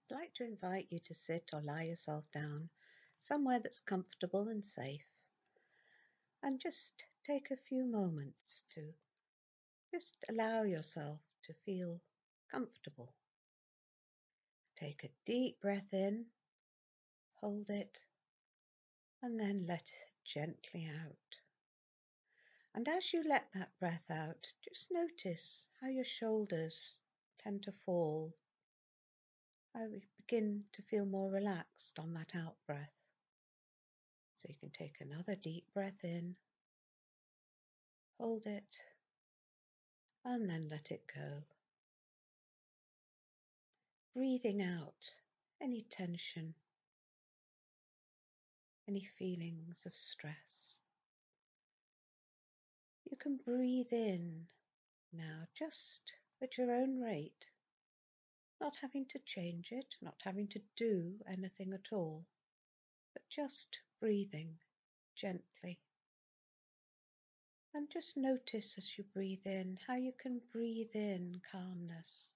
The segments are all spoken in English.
I'd like to invite you to sit or lie yourself down somewhere that's comfortable and safe, and just take a few moments to just allow yourself to feel comfortable. Take a deep breath in, hold it, and then let it gently out. And as you let that breath out, just notice how your shoulders tend to fall. I begin to feel more relaxed on that out breath. So you can take another deep breath in, hold it, and then let it go. Breathing out any tension, any feelings of stress. You can breathe in now just at your own rate, not having to change it, not having to do anything at all, but just breathing gently. And just notice as you breathe in how you can breathe in calmness,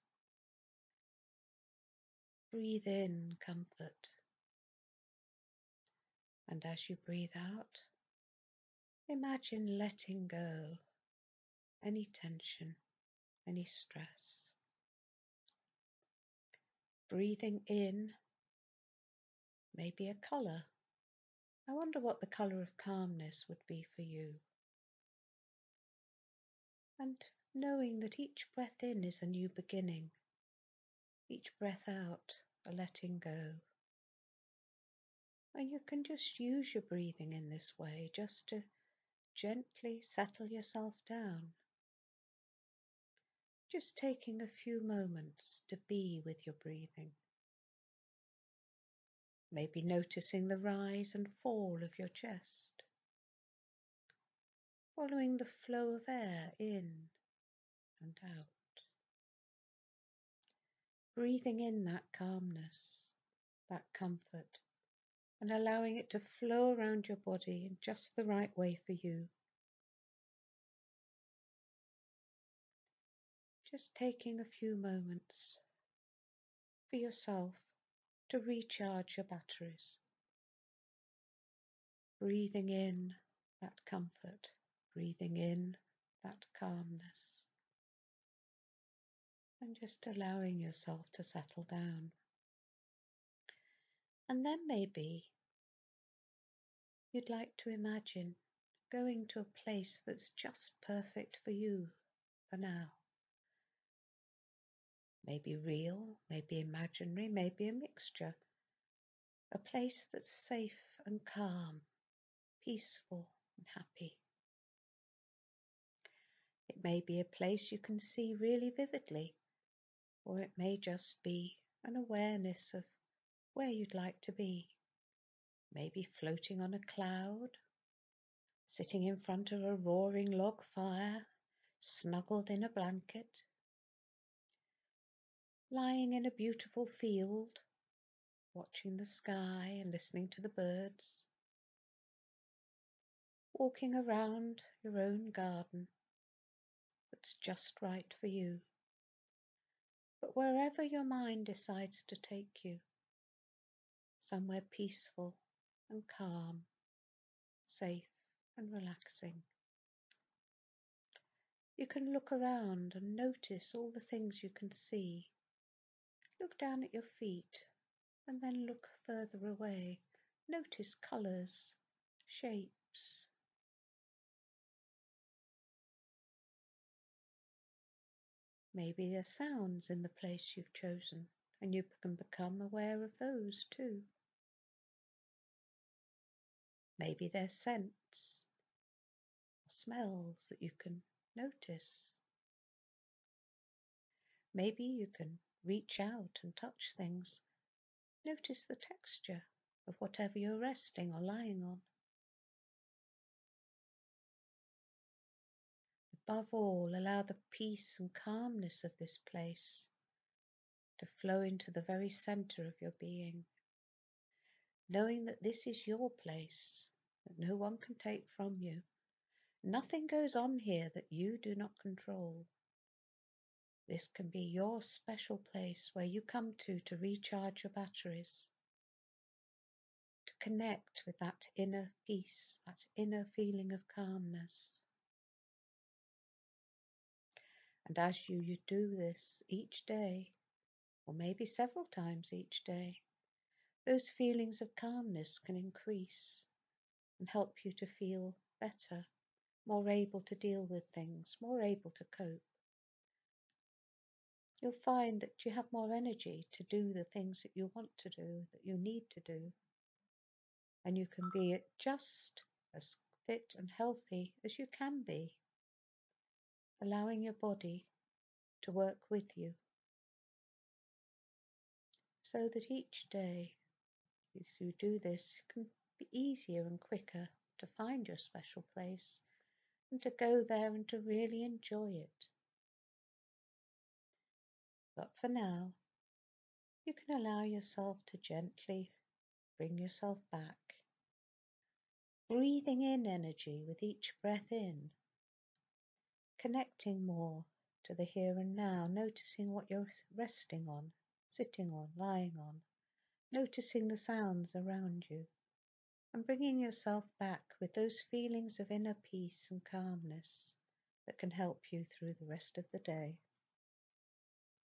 breathe in comfort. And as you breathe out, imagine letting go any tension, any stress. Breathing in, maybe a colour. I wonder what the colour of calmness would be for you. And knowing that each breath in is a new beginning, each breath out a letting go. And you can just use your breathing in this way just to gently settle yourself down. Just taking a few moments to be with your breathing. Maybe noticing the rise and fall of your chest. Following the flow of air in and out. Breathing in that calmness, that comfort, and allowing it to flow around your body in just the right way for you. Just taking a few moments for yourself to recharge your batteries. Breathing in that comfort, breathing in that calmness, and just allowing yourself to settle down. And then maybe you'd like to imagine going to a place that's just perfect for you for now. Maybe real, maybe imaginary, maybe a mixture. A place that's safe and calm, peaceful and happy. It may be a place you can see really vividly, or it may just be an awareness of where you'd like to be. Maybe floating on a cloud, sitting in front of a roaring log fire, snuggled in a blanket, lying in a beautiful field, watching the sky and listening to the birds, walking around your own garden that's just right for you. But wherever your mind decides to take you, somewhere peaceful and calm, safe and relaxing. You can look around and notice all the things you can see. Look down at your feet and then look further away. Notice colours, shapes. Maybe there are sounds in the place you've chosen, and you can become aware of those too. Maybe there's scents or smells that you can notice. Maybe you can reach out and touch things. Notice the texture of whatever you're resting or lying on. Above all, allow the peace and calmness of this place to flow into the very centre of your being, knowing that this is your place, that no one can take from you. Nothing goes on here that you do not control. This can be your special place where you come to recharge your batteries, to connect with that inner peace, that inner feeling of calmness. And as you do this each day, or maybe several times each day, those feelings of calmness can increase and help you to feel better, more able to deal with things, more able to cope. You'll find that you have more energy to do the things that you want to do, that you need to do, and you can be just as fit and healthy as you can be, allowing your body to work with you, so that each day as you do this, it can be easier and quicker to find your special place and to go there and to really enjoy it. But for now, you can allow yourself to gently bring yourself back, breathing in energy with each breath in, connecting more to the here and now, noticing what you're resting on, sitting on, lying on, noticing the sounds around you, and bringing yourself back with those feelings of inner peace and calmness that can help you through the rest of the day.